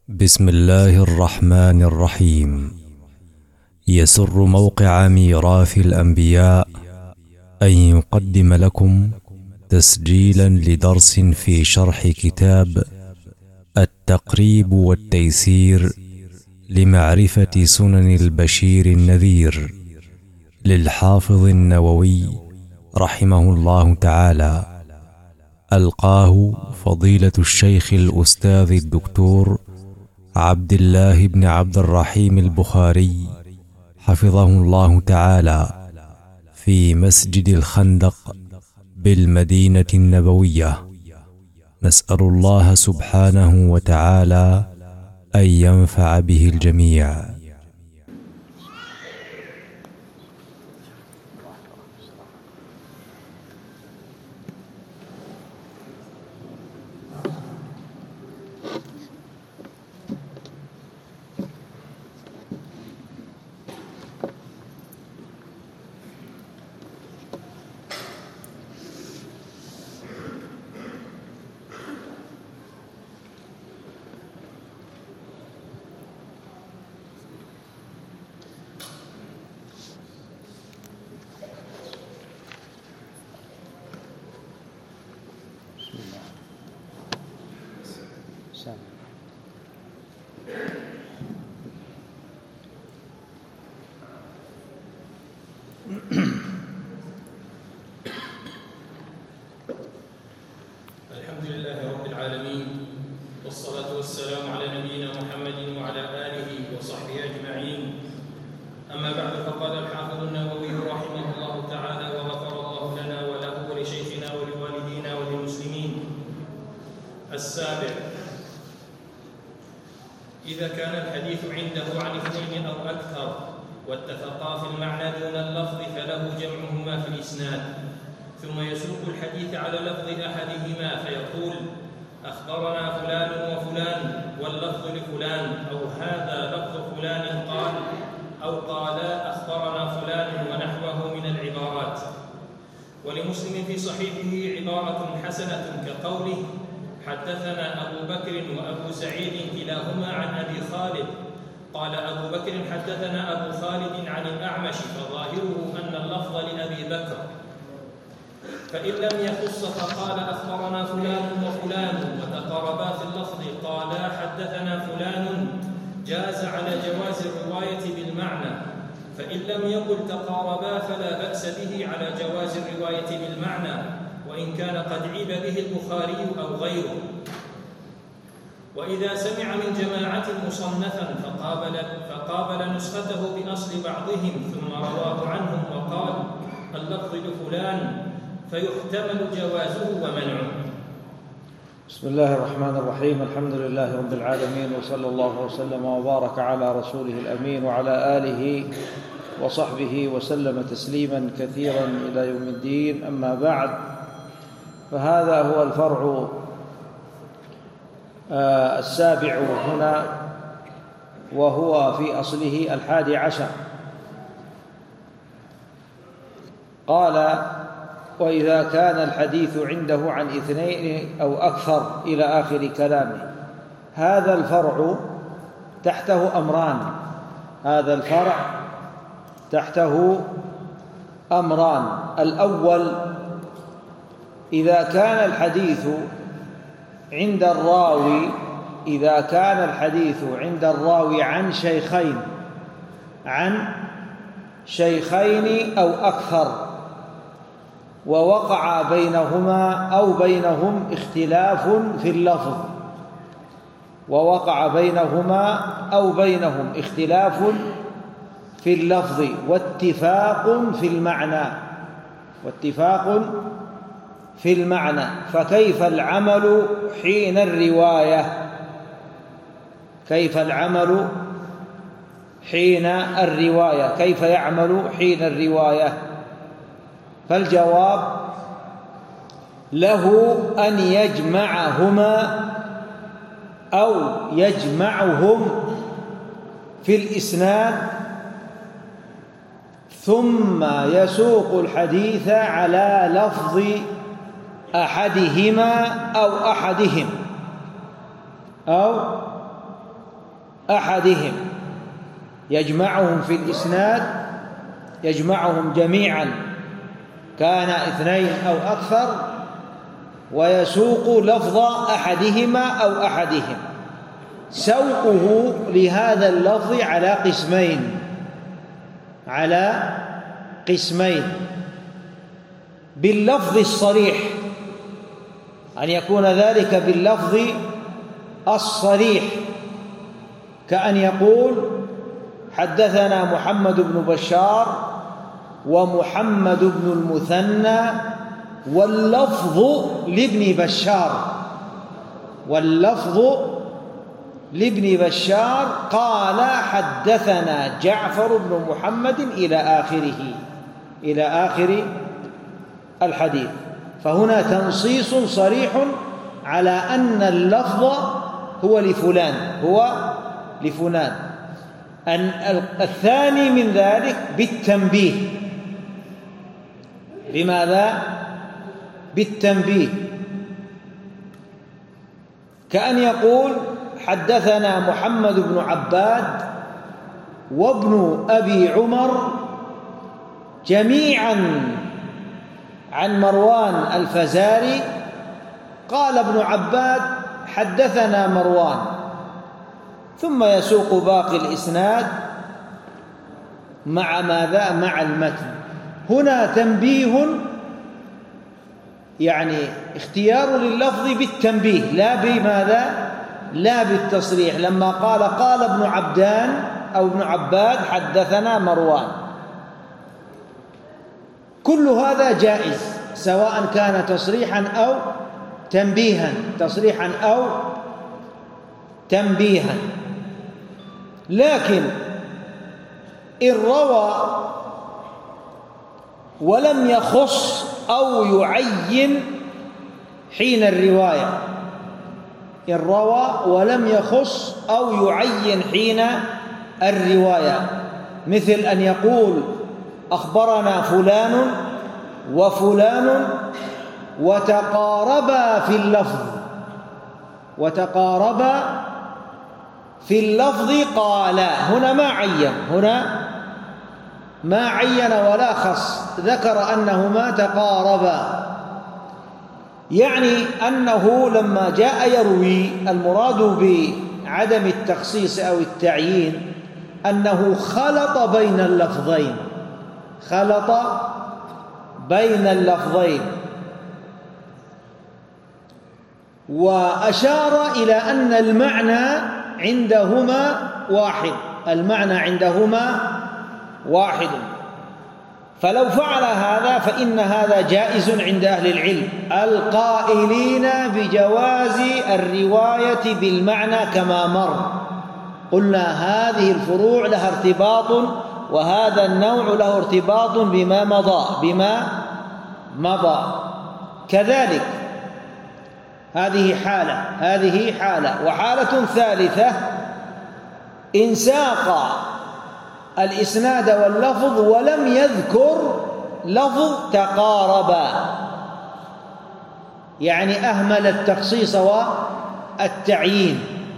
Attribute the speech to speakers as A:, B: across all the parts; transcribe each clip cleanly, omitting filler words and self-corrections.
A: بسم الله الرحمن الرحيم. يسر موقع ميراث الأنبياء أن يقدم لكم تسجيلا لدرس في شرح كتاب التقريب والتيسير لمعرفة سنن البشير النذير للحافظ النووي رحمه الله تعالى. ألقاه فضيلة الشيخ الأستاذ الدكتور عبد الله بن عبد الرحيم البخاري حفظه الله تعالى في مسجد الخندق بالمدينة النبوية. نسأل الله سبحانه وتعالى أن ينفع به الجميع.
B: الحمد لله رب العالمين، والصلاة والسلام على نبينا محمد وعلى آله وصحبه أجمعين. أما بعد، فقال الحافظ النووي رحمه الله تعالى وغفر الله لنا وله ولشيخنا ولوالدينا وللمسلمين. السابع: إذا كان الحديث عنده عن اثنين أو أكثر واتفقا في المعنى دون اللفظ فله جمعهما في الإسناد، ثم يسوق الحديث على لفظ أحدهما فيقول: أخبرنا فلان وفلان واللفظ لفلان، أو هذا لفظ فلان قال، أو قالا أخبرنا فلان، ونحوه من العبارات. ولمسلم في صحيحه عبارة حسنة كقوله: حدثنا أبو بكر وأبو سعيد كلاهما عن أبي خالد، قال أبو بكر حدثنا أبو خالد عن الأعمش، فظاهره أن اللفظ لأبي بكر. فإن لم يخص فقال أخبرنا فلان وفلان وتقاربا في اللفظ قالا حدثنا فلان، جاز على جواز الرواية بالمعنى. فإن لم يقل تقاربا فلا بأس به على جواز الرواية بالمعنى، وإن كان قد عيب به البخاري أو غيره. وإذا سمع من جماعة مصنفا فقابل نسخته بأصل بعضهم ثم رواه عنهم وقال اللفظ لفلان، فيحتمل جوازه ومنعه.
C: بسم الله الرحمن الرحيم. الحمد لله رب العالمين، وصلى الله وسلم وبارك على رسوله الأمين وعلى آله وصحبه وسلم تسليما كثيرا إلى يوم الدين. أما بعد، فهذا هو الفرع السابع هنا، وهو في أصله 11. قال: وإذا كان الحديث عنده عن اثنين أو أكثر إلى آخر كلامه. هذا الفرع تحته أمران. هذا الفرع تحته أمران. الأول: إذا كان الحديث عند الراوي عن شيخين أو أكثر، ووقع بينهما أو بينهم اختلاف في اللفظ واتفاق في المعنى، فكيف العمل حين الرواية؟ كيف يعمل حين الرواية؟ فالجواب: له أن يجمعهما أو يجمعهم في الإسناد، ثم يسوق الحديث على لفظ أحدهما أو أحدهم، أو أحدهم، يجمعهم في الإسناد، يجمعهم جميعا، كان اثنين أو أكثر، ويسوق لفظ أحدهما أو أحدهم. سوقه لهذا اللفظ على قسمين: باللفظ الصريح، أن يكون ذلك باللفظ الصريح، كأن يقول حدثنا محمد بن بشار ومحمد بن المثنى واللفظ لابن بشار قال حدثنا جعفر بن محمد إلى آخر الحديث. فهنا تنصيص صريح على أن اللفظ هو لفلان. الثاني من ذلك بالتنبيه. بماذا؟ بالتنبيه، كأن يقول حدثنا محمد بن عباد وابن أبي عمر جميعا عن مروان الفزاري، قال ابن عباد حدثنا مروان، ثم يسوق باقي الإسناد مع ماذا؟ مع المتن. هنا تنبيه، يعني اختيار لللفظ بالتنبيه، لا بماذا؟ لا بالتصريح. لما قال ابن عبدان أو ابن عباد حدثنا مروان، كل هذا جائز، سواء كان تصريحا أو تنبيها. لكن إن روى ولم يخص أو يعين حين الرواية، إن روى ولم يخص أو يعين حين الرواية، مثل أن يقول أخبرنا فلان وفلان وتقاربا في اللفظ قال، هنا ما عين ولا خص، ذكر أنهما تقاربا، يعني أنه لما جاء يروي، المراد بعدم التخصيص أو التعيين أنه خلط بين اللفظين، وأشار إلى أن المعنى عندهما واحد. فلو فعل هذا فإن هذا جائز عند أهل العلم القائلين بجواز الرواية بالمعنى كما مر. قلنا هذه الفروع لها ارتباط، وهذا النوع له ارتباط بما مضى. كذلك هذه حالة. وحالة ثالثة: إن ساق الإسناد واللفظ ولم يذكر لفظ تقاربا، يعني أهمل التخصيص والتعيين،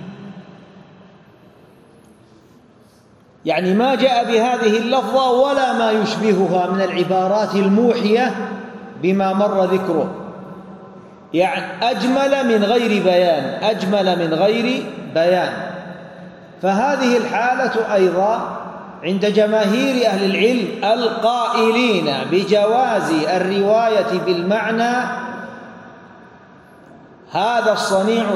C: يعني ما جاء بهذه اللفظة ولا ما يشبهها من العبارات الموحية بما مر ذكره، يعني أجمل من غير بيان. فهذه الحالة أيضا عند جماهير أهل العلم القائلين بجواز الرواية بالمعنى هذا الصنيع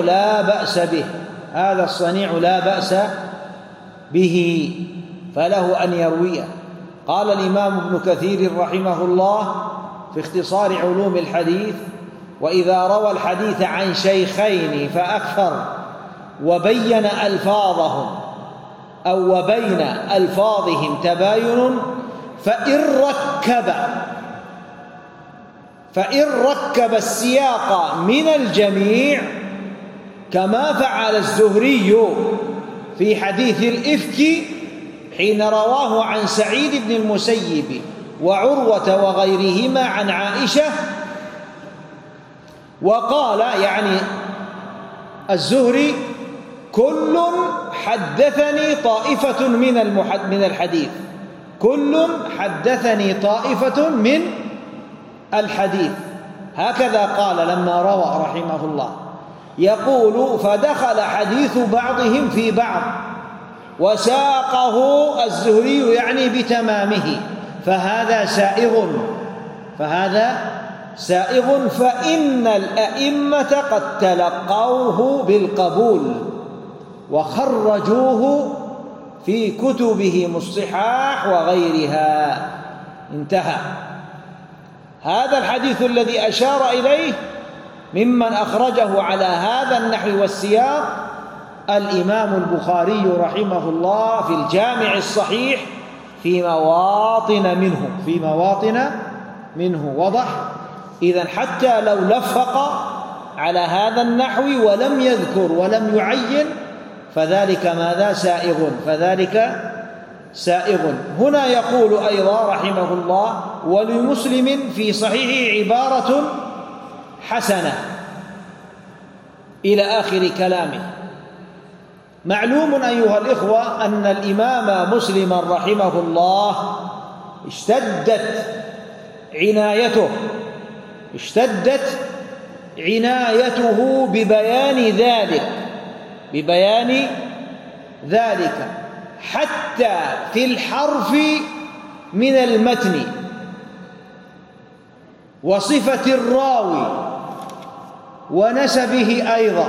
C: لا بأس به، فله أن يرويه. قال الإمام ابن كثير رحمه الله في اختصار علوم الحديث: وإذا روى الحديث عن شيخين فأكثر وبين ألفاظهم أو وبين ألفاظهم تباين، فإن ركب السياق من الجميع كما فعل الزهري في حديث الإفك حين رواه عن سعيد بن المسيب وعروة وغيرهما عن عائشة، وقال يعني الزهري: كل حدثني طائفة من الحديث، كل حدثني طائفة من الحديث. هكذا قال لما روى رحمه الله، يقول: فدخل حديث بعضهم في بعض وساقه الزهري يعني بتمامه، فهذا سائغ فإن الأئمة قد تلقوه بالقبول وخرجوه في كتبهم الصحاح وغيرها. انتهى. هذا الحديث الذي أشار إليه ممن أخرجه على هذا النحو والسياق الإمام البخاري رحمه الله في الجامع الصحيح في مواطن منه. وضح؟ إذن حتى لو لفق على هذا النحو ولم يذكر ولم يعين فذلك ماذا؟ سائغ. هنا يقول أيضا رحمه الله: ولمسلم في صحيحه عبارة حسنة، إلى آخر كلامه. معلوم أيها الإخوة أن الإمام مسلما رحمه الله اشتدت عنايته ببيان ذلك حتى في الحرف من المتن وصفة الراوي ونسبه أيضا،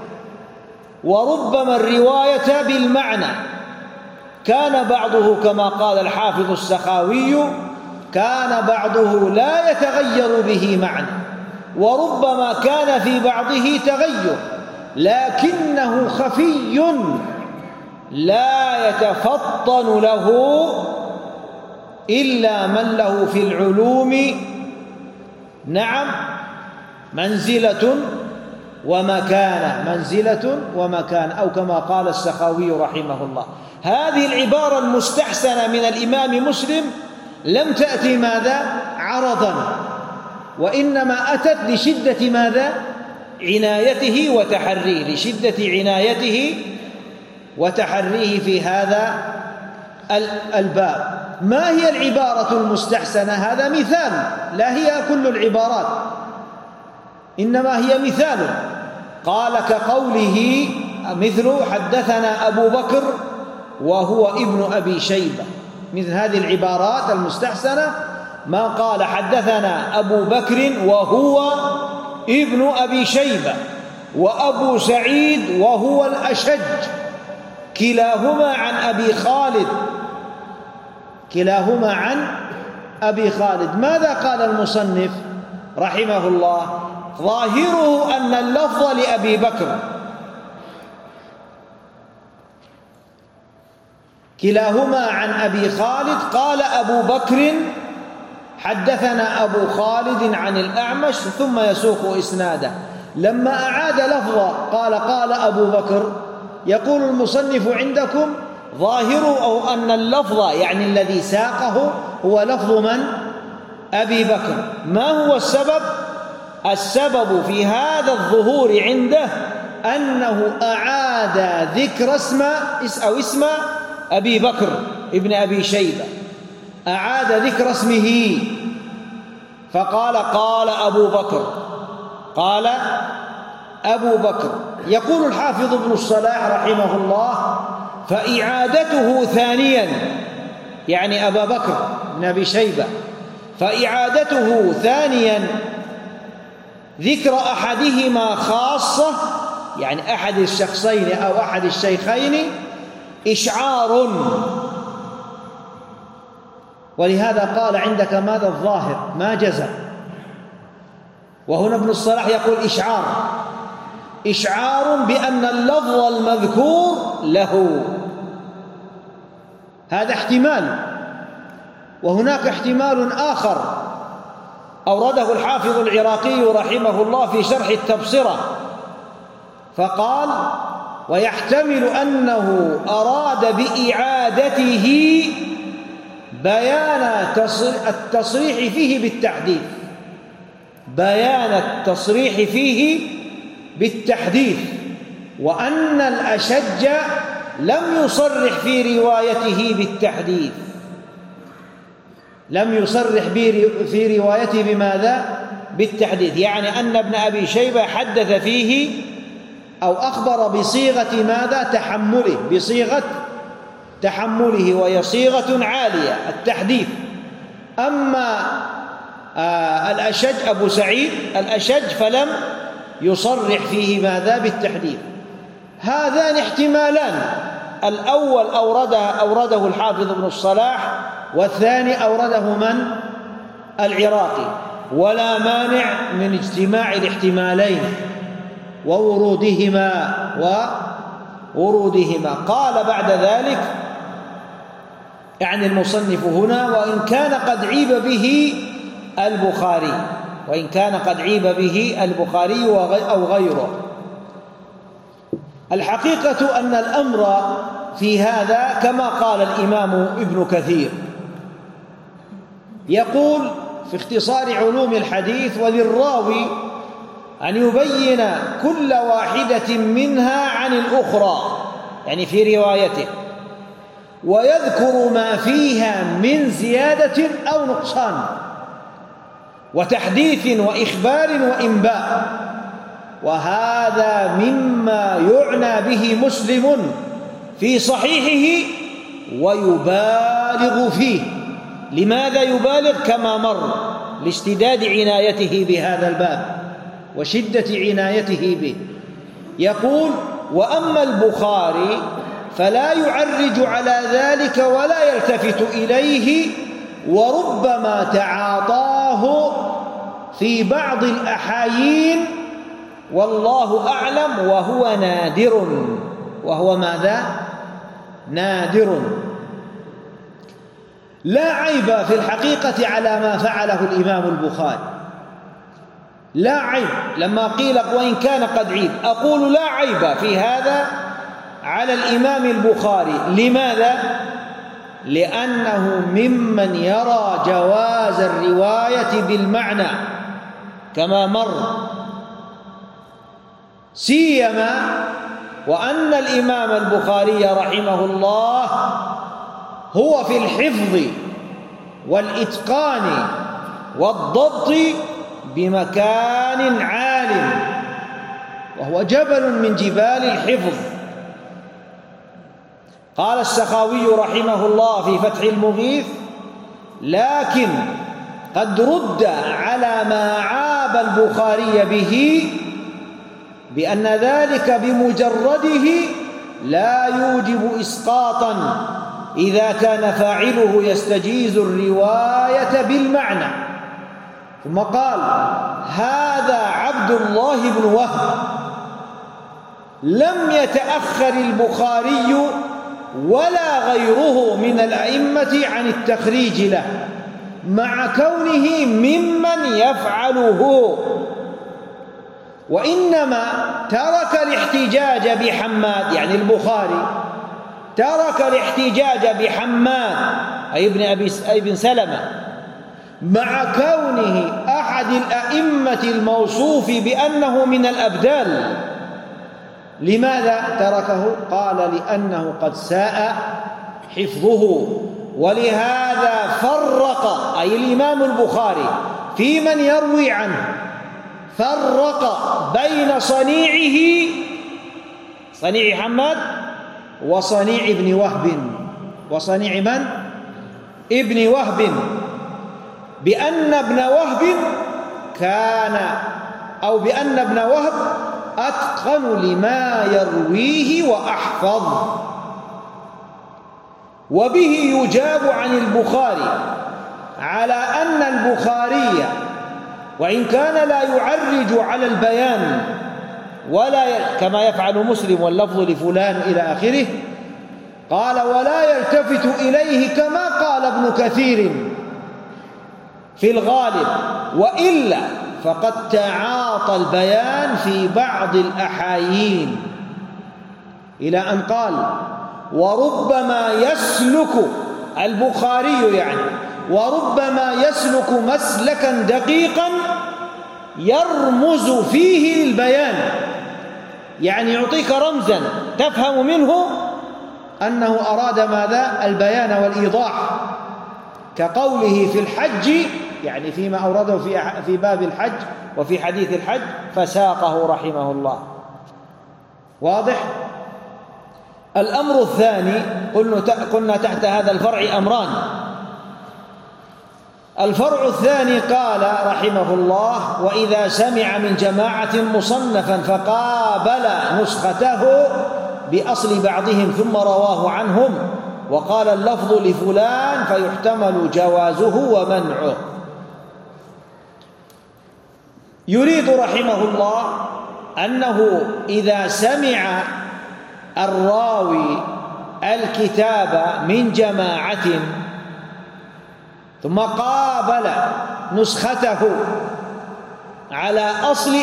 C: وربما الرواية بالمعنى. كان بعضه كما قال الحافظ السخاوي كان بعضه لا يتغير به معنى، وربما كان في بعضه تغير لكنه خفي لا يتفطن له إلا من له في العلوم منزلة ومكان، أو كما قال السخاوي رحمه الله. هذه العبارة المستحسنة من الإمام مسلم لم تأتي عرضا، وإنما أتت لشدة عنايته وتحريه في هذا الباب. ما هي العبارة المستحسنة؟ هذا مثال، لا هي كل العبارات، إنما هي مثال. قال كقوله مثل حدثنا أبو بكر وهو ابن أبي شيبة، مثل هذه العبارات المستحسنة ما قال حدثنا أبو بكر وهو ابن أبي شيبة وأبو سعيد وهو الأشج كلاهما عن أبي خالد. ماذا قال المصنف رحمه الله؟ ظاهره أن اللفظ لأبي بكر، كلاهما عن أبي خالد. قال أبو بكر حدثنا أبو خالد عن الأعمش، ثم يسوق إسناده. لما أعاد لفظه قال أبو بكر، يقول المصنف عندكم ظاهره أو أن اللفظ يعني الذي ساقه هو لفظ من؟ أبي بكر. ما هو السبب؟ السبب في هذا الظهور عنده أنه أعاد ذكر اسم أبي بكر ابن أبي شيبة، أعاد ذكر اسمه، فقال قال أبو بكر. يقول الحافظ ابن الصلاح رحمه الله: فإعادته ثانيا، يعني أبا بكر بن أبي شيبة، فإعادته ثانيا ذكر أحدهما خاصة، يعني أحد الشخصين أو أحد الشيخين، إشعار. ولهذا قال عندك ماذا؟ الظاهر، ما جزم. وهنا ابن الصلاح يقول إشعار بأن اللفظ المذكور له. هذا احتمال. وهناك احتمال آخر أورده الحافظ العراقي رحمه الله في شرح التبصرة، فقال: ويحتمل أنه أراد بإعادته بيان التصريح فيه بالتحديث، وأن الأشج لم يصرح في روايته بالتحديث، لم يصرح في روايته بماذا؟ بالتحديث، يعني أن ابن أبي شيبة حدث فيه أو أخبر بصيغة ماذا؟ تحمله، بصيغة تحمله، وهي صيغة عالية التحديث. أما الأشج أبو سعيد الأشج فلم يصرح فيه ماذا؟ بالتحديث. هذان احتمالان، الأول أورده الحافظ ابن الصلاح، والثاني أورده من؟ العراقي، ولا مانع من اجتماع الاحتمالين وورودهما. قال بعد ذلك يعني المصنف هنا: وإن كان قد عيب به البخاري، وإن كان قد عيب به البخاري أو غيره. الحقيقة أن الأمر في هذا كما قال الإمام ابن كثير، يقول في اختصار علوم الحديث: وللراوي أن يبين كل واحدة منها عن الأخرى، يعني في روايته، ويذكر ما فيها من زيادة أو نقصان وتحديث وإخبار وإنباء. وهذا مما يعنى به مسلم في صحيحه ويبالغ فيه. لماذا يبالغ؟ كما مر، لاشتداد عنايته بهذا الباب وشدة عنايته به. يقول: وأما البخاري فلا يعرج على ذلك ولا يلتفت إليه، وربما تعاطاه في بعض الأحايين والله أعلم، وهو نادر. وهو ماذا؟ نادر. لا عيب في الحقيقة على ما فعله الإمام البخاري، لا عيب. لما قيل وإن كان قد عيب، أقول لا عيب في هذا على الإمام البخاري. لماذا؟ لأنه ممن يرى جواز الرواية بالمعنى كما مر، سيما وأن الإمام البخاري رحمه الله هو في الحفظ والإتقان والضبط بمكان عال، وهو جبل من جبال الحفظ. قال السخاوي رحمه الله في فتح المغيث: لكن قد رد على ما عاب البخاري به بأن ذلك بمجرده لا يوجب إسقاطا إذا كان فاعله يستجيز الرواية بالمعنى. ثم قال: هذا عبد الله بن وهب، لم يتأخر البخاري ولا غيره من الأئمة عن التخريج له، مع كونه ممن يفعله، وإنما ترك الاحتجاج بحماد، يعني البخاري ترك الاحتجاج بحماد أي ابن سلمة، مع كونه أحد الأئمة الموصوف بأنه من الأبدال. لماذا تركه؟ قال: لأنه قد ساء حفظه. ولهذا فرق أي الإمام البخاري في من يروي عنه، فرق بين صنيعه، صنيع حماد، وصنيع ابن وهب. وصنيع من؟ ابن وهب، بأن ابن وهب كان أو بأن ابن وهب أتقن لما يرويه وأحفظ. وبه يجاب عن البخاري على أن البخاري وإن كان لا يعرج على البيان ولا كما يفعل مسلم واللفظ لفلان إلى آخره، قال: ولا يلتفت إليه كما قال ابن كثير في الغالب، وإلا فقد تعاطى البيان في بعض الأحايين، إلى أن قال: وربما يسلك البخاري، يعني وربما يسلك مسلكا دقيقا يرمز فيه البيان، يعني يعطيك رمزا تفهم منه أنه أراد ماذا؟ البيان والإيضاح، كقوله في الحج، يعني فيما أورده في باب الحج وفي حديث الحج، فساقه رحمه الله. واضح؟ الأمر الثاني، قلنا تحت هذا الفرع أمران. الفرع الثاني قال رحمه الله: وإذا سمع من جماعة مصنفا فقابل نسخته بأصل بعضهم ثم رواه عنهم وقال اللفظ لفلان فيحتمل جوازه ومنعه. يريد رحمه الله أنه إذا سمع الراوي الكتاب من جماعة ثم قابل نسخته على أصل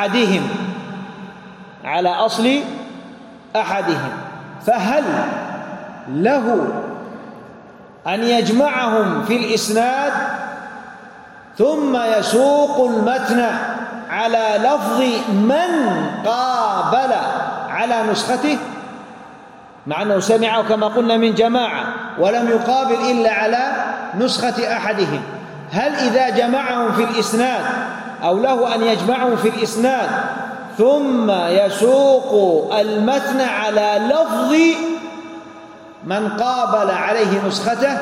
C: أحدهم، فهل له أن يجمعهم في الإسناد ثم يسوق المتن على لفظ من قابل على نسخته، مع أنه سمعه كما قلنا من جماعة ولم يقابل إلا على نسخة أحدهم؟ هل إذا جمعهم في الإسناد أو له أن يجمعهم في الإسناد ثم يسوق المتن على لفظ من قابل عليه نسخته؟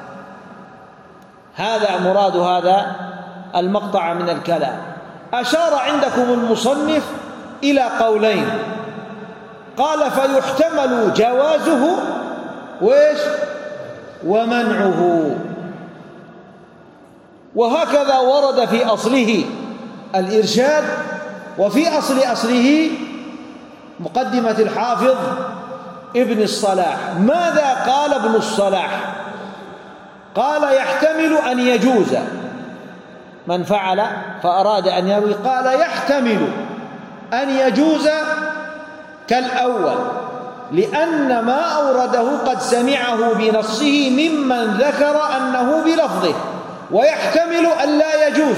C: هذا مراد هذا المقطع من الكلام. أشار عندكم المصنف إلى قولين، قال فيحتمل جوازه ومنعه، وهكذا ورد في أصله الإرشاد، وفي أصله مقدمة الحافظ ابن الصلاح. ماذا قال ابن الصلاح؟ قال يحتمل أن يجوز من فعل فأراد أن يروي، قال يحتمل أن يجوز كالأول، لأن ما أورده قد سمعه بنصه ممن ذكر أنه بلفظه، ويحتمل أن لا يجوز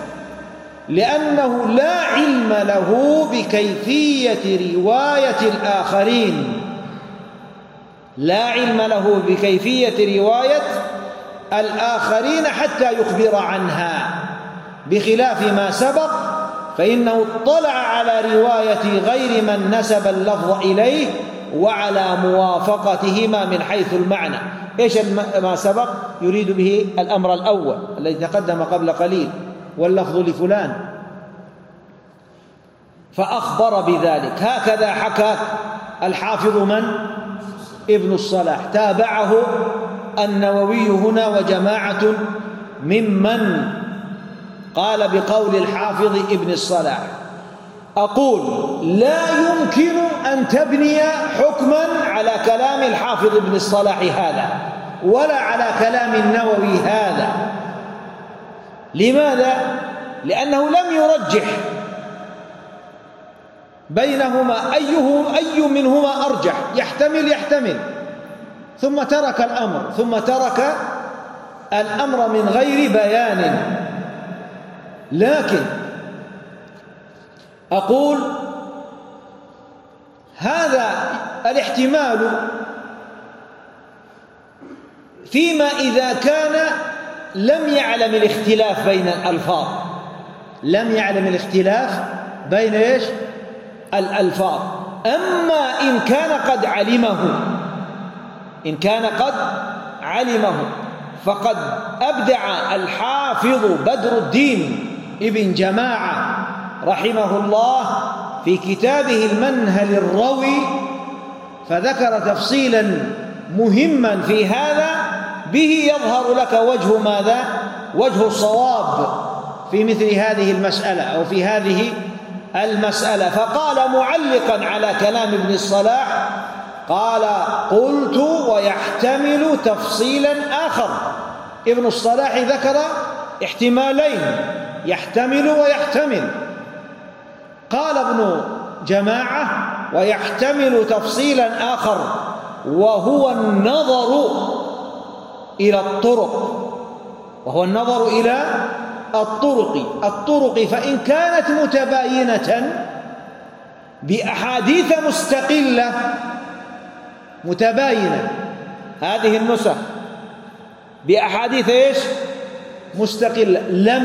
C: لأنه لا علم له بكيفية رواية الآخرين، لا علم له بكيفية رواية الآخرين حتى يخبر عنها، بخلاف ما سبق فإنه اطلع على رواية غير من نسب اللفظ إليه وعلى موافقتهما من حيث المعنى. إيش ما سبق؟ يريد به الأمر الأول الذي تقدم قبل قليل، واللفظ لفلان، فأخبر بذلك. هكذا حكى الحافظ من؟ ابن الصلاح، تابعه النووي هنا وجماعة ممن قال بقول الحافظ ابن الصلاح. أقول لا يمكن أن تبني حكما على كلام الحافظ ابن الصلاح هذا ولا على كلام النووي هذا. لماذا؟ لأنه لم يرجح بينهما أي منهما أرجح، يحتمل، ثم ترك الأمر من غير بيان. لكن أقول هذا الاحتمال فيما إذا كان لم يعلم الاختلاف بين الألفاظ، لم يعلم الاختلاف بين إيش؟ الألفاظ. أما إن كان قد علمه فقد أبدع الحافظ بدر الدين ابن جماعة رحمه الله في كتابه المنهل الروي، فذكر تفصيلا مهما في هذا به يظهر لك وجه ماذا؟ وجه الصواب في مثل هذه المسألة أو في هذه المسألة. فقال معلقا على كلام ابن الصلاح، قال قلت ويحتمل تفصيلا آخر. ابن الصلاح ذكر احتمالين، يحتمل ويحتمل. قال ابن جماعة ويحتمل تفصيلا آخر، وهو النظر إلى الطرق، فإن كانت متباينة بأحاديث مستقلة متباينة. هذه النسخ بأحاديث إيش؟ مستقلة.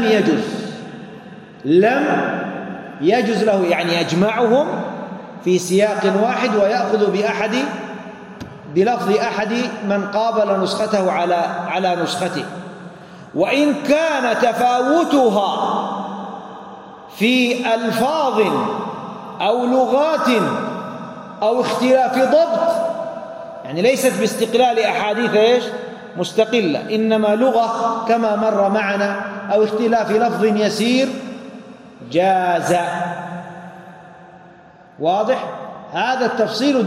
C: لم يجوز له، يعني يجمعهم في سياق واحد ويأخذ بلفظ أحد من قابل نسخته على نسخته. وإن كان تفاوتها في ألفاظ أو لغات أو اختلاف ضبط، يعني ليست باستقلال أحاديث إيش؟ مستقلة، إنما لغة كما مر معنا أو اختلاف لفظ يسير جاز. واضح؟ هذا التفصيل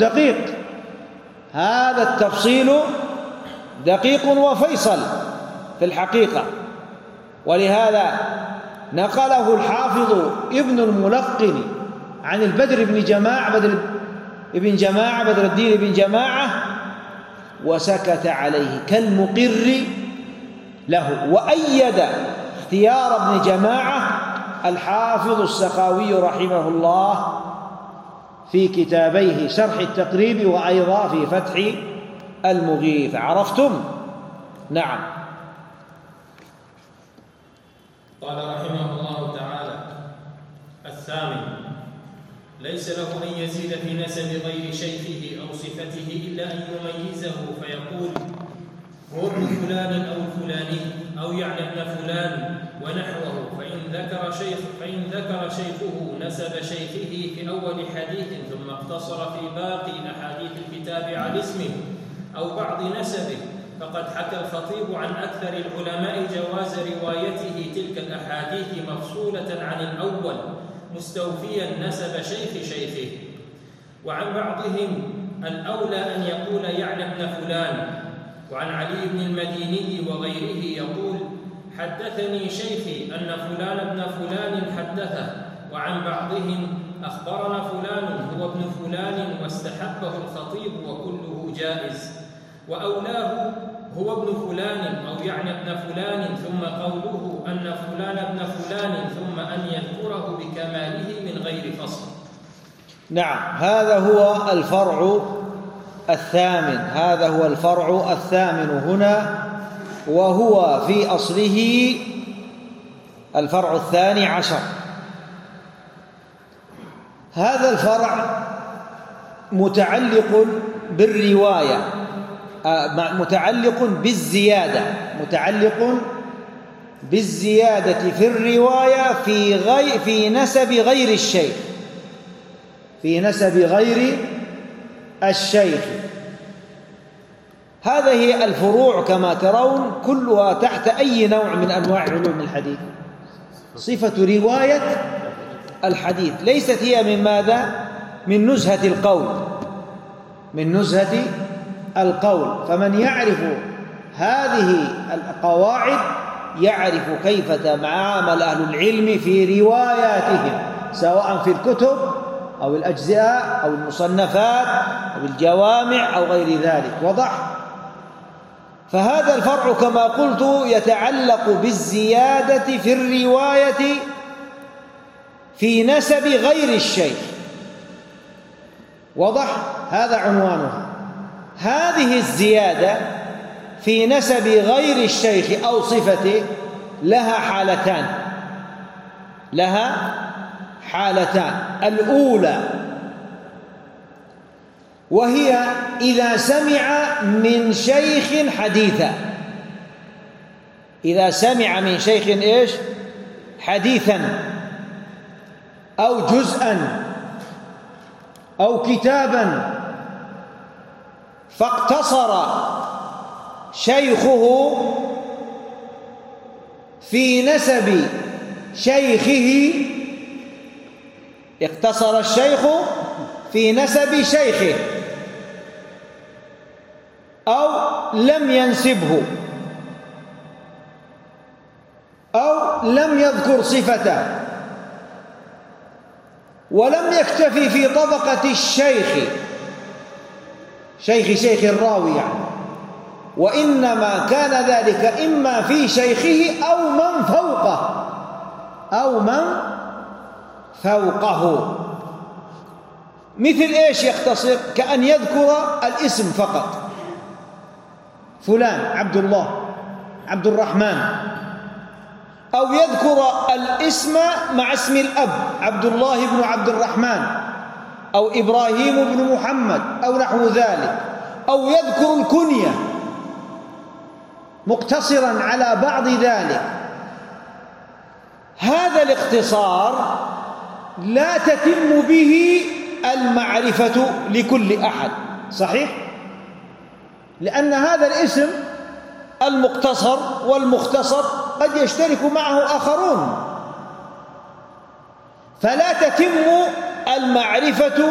C: دقيق وفيصل في الحقيقة. ولهذا نقله الحافظ ابن الملقن عن البدر بن جماعة بدر الدين بن جماعة وسكت عليه كالمقر له. وأيد اختيار ابن جماعة الحافظ السخاوي رحمه الله في كتابيه شرح التقريب وأيضا في فتح المغيث. عرفتم؟ نعم.
B: قال رحمه الله تعالى: الثامن: ليس له أن يزيد في نسب غير شيخه أو صفته إلا أن يميزه فيقول هو ابن فلان أو الفلاني أو يعني ابن فلان ونحوه. فإن ذكر شيخه نسب شيخه في أول حديث ثم اقتصر في باقي أحاديث الكتاب على اسمه أو بعض نسبه، فقد حكى الخطيب عن أكثر العلماء جواز روايته تلك الأحاديث مفصولة عن الأول مستوفيا نسب شيخه. وعن بعضهم الأولى أن يقول يعني ابن فلان. وعن علي بن المديني وغيره يقول حدثني شيخي أن فلان ابن فلان حدثه. وعن بعضهم أخبرنا فلان هو ابن فلان واستحبه الخطيب وكله جائز. وأولاه هو ابن فلان أو يعني ابن فلان ثم قوله أن فلان ابن فلان ثم أن يذكره بكماله من غير فصل.
C: نعم، هذا هو الفرع الثامن هنا، وهو في أصله الفرع 12. هذا الفرع متعلق بالرواية، متعلق بالزيادة في الرواية في نسب غير الشيخ، هذه الفروع كما ترون كلها تحت أي نوع من أنواع علوم الحديث. صفة رواية الحديث ليست هي من ماذا؟ من نزهة القول. فمن يعرف هذه القواعد يعرف كيف تعامل أهل العلم في رواياتهم، سواء في الكتب أو الأجزاء أو المصنفات أو الجوامع أو غير ذلك. وضح؟ فهذا الفرع كما قلت يتعلق بالزيادة في الرواية في نسب غير الشيخ. وضح؟ هذا عنوانها. هذه الزيادة في نسب غير الشيخ أو صفته لها حالتان. الأولى وهي إذا سمع من شيخ حديثا، إذا سمع من شيخ إيش؟ حديثا أو جزءا أو كتابا، فاقتصر شيخه في نسب شيخه، اقتصر الشيخ في نسب شيخه أو لم ينسبه أو لم يذكر صفته ولم يكتفي في طبقة الشيخ، شيخ الراوي يعني، وإنما كان ذلك إما في شيخه أو من فوقه. مثل إيش يختصر؟ كأن يذكر الاسم فقط، فلان عبد الله، عبد الرحمن، أو يذكر الاسم مع اسم الأب، عبد الله بن عبد الرحمن، أو إبراهيم بن محمد، أو نحو ذلك، أو يذكر الكنية مقتصرا على بعض ذلك. هذا الاختصار لا تتم به المعرفة لكل أحد، صحيح؟ لأن هذا الاسم المقتصر والمختصر قد يشترك معه آخرون، فلا تتم المعرفة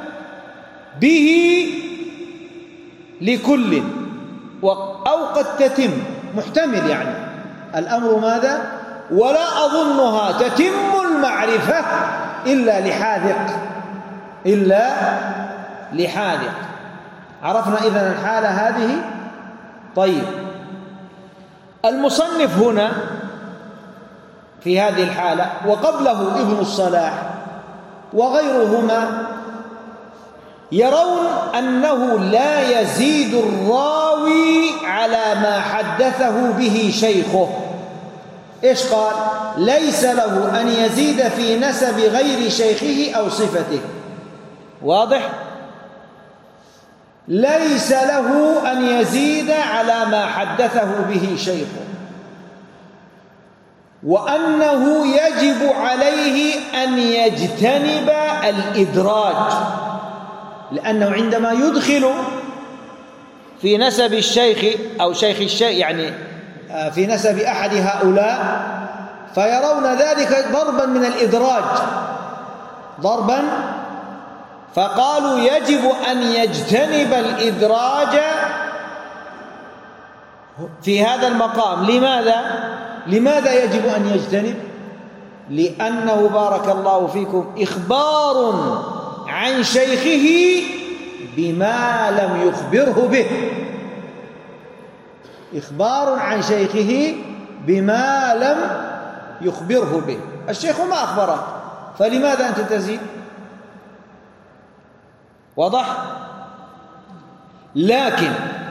C: به لكل، أو قد تتم، محتمل يعني الأمر ماذا؟ ولا أظنها تتم المعرفة إلا لحاذق. عرفنا إذن الحالة هذه. طيب، المصنف هنا في هذه الحالة وقبله ابن الصلاح وغيرهما يرون أنه لا يزيد الراوي على ما حدثه به شيخه. إيش قال؟ ليس له أن يزيد في نسب غير شيخه أو صفته. واضح؟ ليس له أن يزيد على ما حدثه به شيخه، وأنه يجب عليه أن يجتنب الإدراج، لأنه عندما يدخل في نسب الشيخ أو شيخ الشيخ، يعني في نسب أحد هؤلاء، فيرون ذلك ضربا من الإدراج، ضربا، فقالوا يجب أن يجتنب الإدراج في هذا المقام. لماذا يجب أن يجتنب؟ لأنه بارك الله فيكم إخبار عن شيخه بما لم يخبره به، إخبار عن شيخه بما لم يخبره به. الشيخ ما أخبره، فلماذا أنت تزيد؟ واضح؟ لكن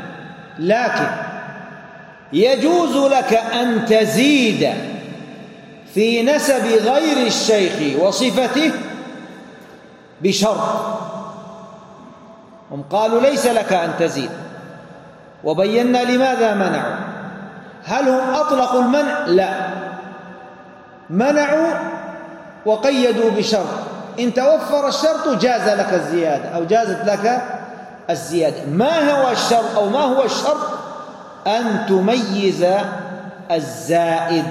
C: يجوز لك أن تزيد في نسب غير الشيخ وصفته بشرط. هم قالوا ليس لك أن تزيد، وبينا لماذا منعوا. هل هم أطلقوا المنع؟ لا، منعوا وقيدوا بشرط، إن توفر الشرط جاز لك الزيادة أو جازت لك الزيادة. ما هو الشرط أو ما هو الشرط؟ أن تميز الزائد،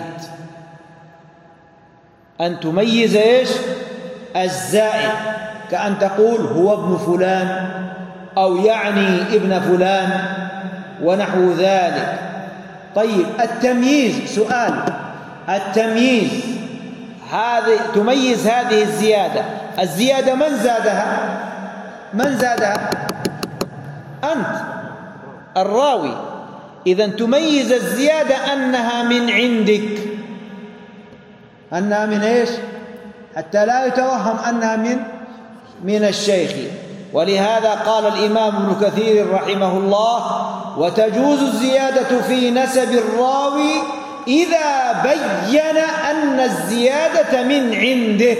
C: أن تميز إيش؟ الزائد، كأن تقول هو ابن فلان أو يعني ابن فلان ونحو ذلك. طيب، التمييز، سؤال، التمييز هذه تميز هذه الزيادة من زادها؟ من زادها؟ أنت الراوي. إذن تميز الزيادة أنها من عندك، أنها من إيش؟ حتى لا يتوهم أنها من الشيخ. ولهذا قال الإمام ابن كثير رحمه الله: وتجوز الزيادة في نسب الراوي إذا بين أن الزيادة من عنده.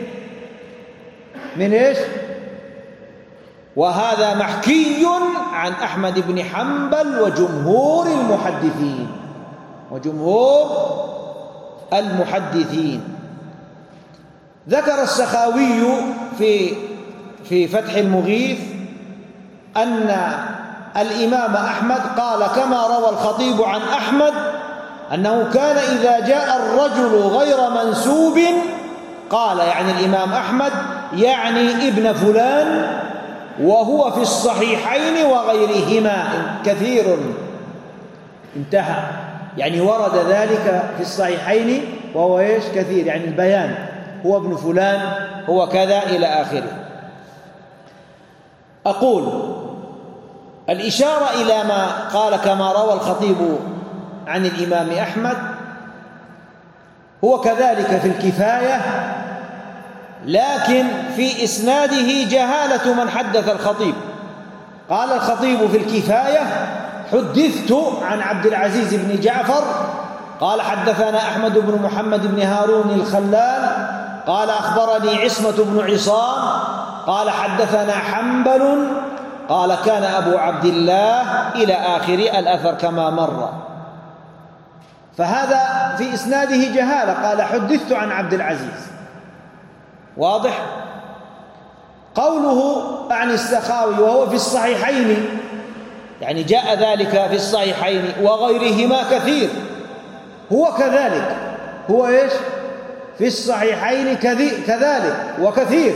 C: من إيش؟ وهذا محكي عن أحمد بن حنبل وجمهور المحدثين. ذكر السخاوي في فتح المغيث أن الإمام أحمد قال كما روى الخطيب عن أحمد أنه كان إذا جاء الرجل غير منسوب قال، يعني الإمام أحمد يعني ابن فلان، وهو في الصحيحين وغيرهما كثير، انتهى. يعني ورد ذلك في الصحيحين وهو إيش؟ كثير، يعني البيان، هو ابن فلان، هو كذا إلى آخره. أقول الإشارة إلى ما قال كما روى الخطيب عن الإمام أحمد هو كذلك في الكفاية لكن في إسناده جهالة من حدث الخطيب. قال الخطيب في الكفاية: حدثت عن عبد العزيز بن جعفر قال حدثنا أحمد بن محمد بن هارون الخلال قال أخبرني عصمة بن عصام قال حدثنا حنبل قال كان أبو عبد الله إلى آخر الأثر كما مر. فهذا في إسناده جهالة. قال حدثت عن عبد العزيز، واضح؟ قوله عن السخاوي وهو في الصحيحين، يعني جاء ذلك في الصحيحين وغيرهما كثير، هو كذلك، هو إيش؟ في الصحيحين كذلك وكثير.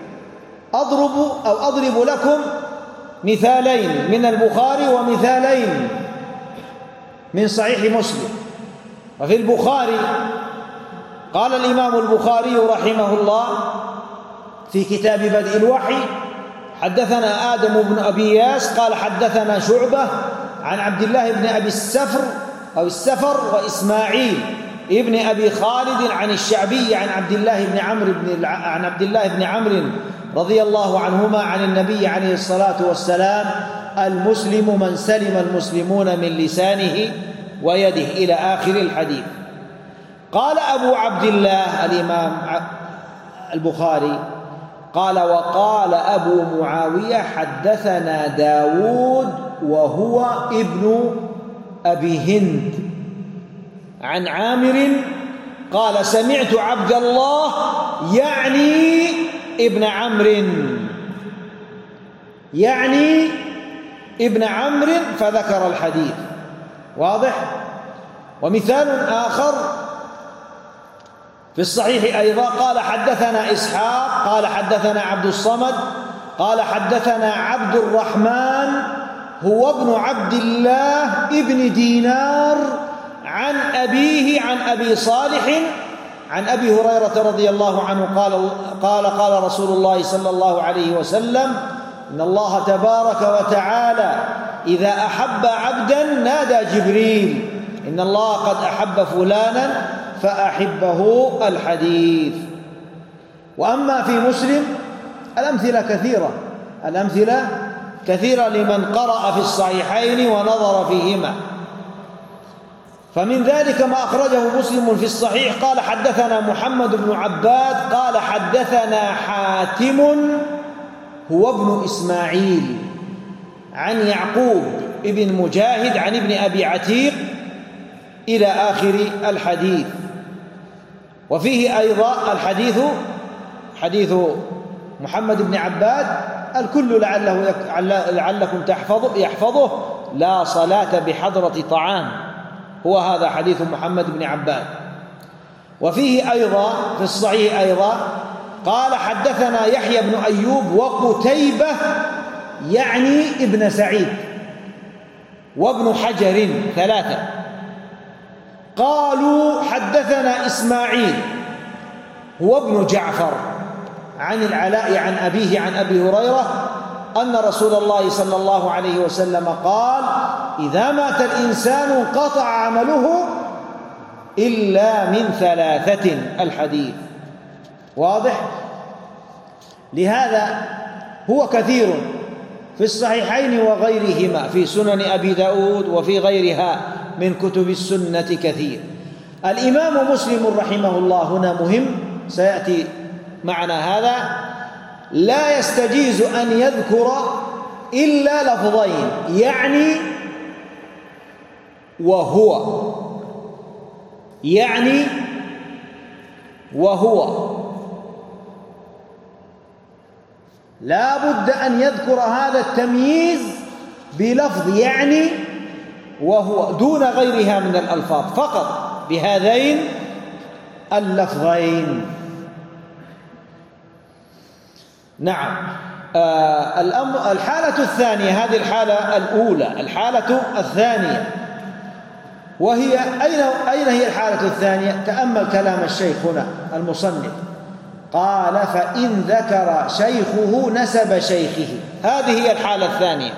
C: أضرب لكم مثالين من البخاري ومثالين من صحيح مسلم. وفي البخاري قال الإمام البخاري رحمه الله في كتاب بدء الوحي: حدثنا آدم بن أبي ياس قال حدثنا شعبة عن عبد الله بن أبي السفر وإسماعيل ابن أبي خالد عن الشعبي عن عبد الله بن عمرو رضي الله عنهما عن النبي عليه الصلاة والسلام: المسلم من سلم المسلمون من لسانه ويده، إلى آخر الحديث. قال أبو عبد الله الإمام البخاري قال: وقال أبو معاوية حدثنا داود وهو ابن أبي هند عن عامر قال: سمعت عبد الله يعني ابن عمرو فذكر الحديث، واضح؟ ومثال آخر في الصحيح أيضا قال حدثنا إسحاق قال حدثنا عبد الصمد قال حدثنا عبد الرحمن هو ابن عبد الله ابن دينار عن أبيه عن أبي صالح عن أبي هريرة رضي الله عنه قال رسول الله صلى الله عليه وسلم: إن الله تبارك وتعالى إذا أحب عبدا نادى جبريل: إن الله قد أحب فلانا فأحبه. الحديث. وأما في مسلم الأمثلة كثيرة لمن قرأ في الصحيحين ونظر فيهما. فمن ذلك ما أخرجه مسلم في الصحيح قال حدثنا محمد بن عباد قال حدثنا حاتم هو ابن إسماعيل عن يعقوب ابن مجاهد عن ابن أبي عتيق إلى آخر الحديث. وفيه أيضا حديث محمد بن عباد: الكل لعلكم يحفظه لا صلاة بحضرة طعام. هو هذا حديث محمد بن عباد. وفيه أيضا في الصحيح أيضا قال حدثنا يحيى بن أيوب وقتيبة يعني ابن سعيد وابن حجر ثلاثة قالوا حدثنا إسماعيل هو ابن جعفر عن العلاء عن أبيه عن أبي هريرة أن رسول الله صلى الله عليه وسلم قال: إذا مات الإنسان انقطع عمله إلا من ثلاثة. الحديث. واضح؟ لهذا هو كثير في الصحيحين وغيرهما، في سنن أبي داود وفي غيرها من كتب السنة كثير. الإمام مسلم رحمه الله هنا مهم سيأتي معنا هذا، لا يستجيز أن يذكر إلا لفظين، يعني وهو لا بد أن يذكر هذا التمييز بلفظ يعني وهو دون غيرها من الألفاظ، فقط بهذين اللفظين. نعم. الحالة الثانية، هذه الحالة الأولى. الحالة الثانية وهي أين هي الحالة الثانية؟ تأمل كلام الشيخ هنا المصنف، قال: فإن ذكر شيخه نسب شيخه. هذه هي الحالة الثانية.